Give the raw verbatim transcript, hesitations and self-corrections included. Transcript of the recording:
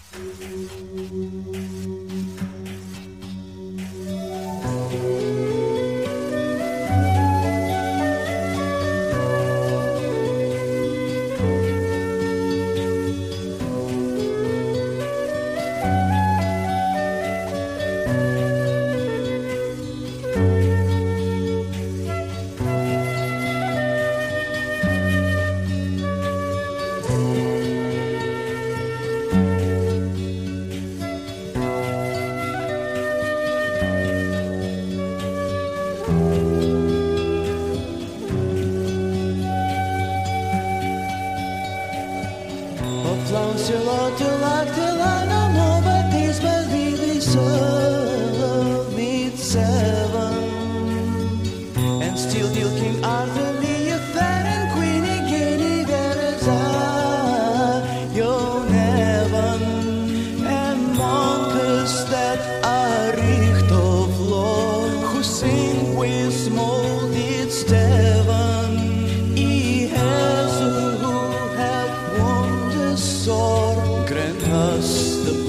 Plausiu till like till I don't know, but these must be the serve me seven. And still till King Arthur be a fair and Queen again, there is I, your heaven. And monks that are richt of law, who sing with molded Steven. I has who have won the sword, grant us the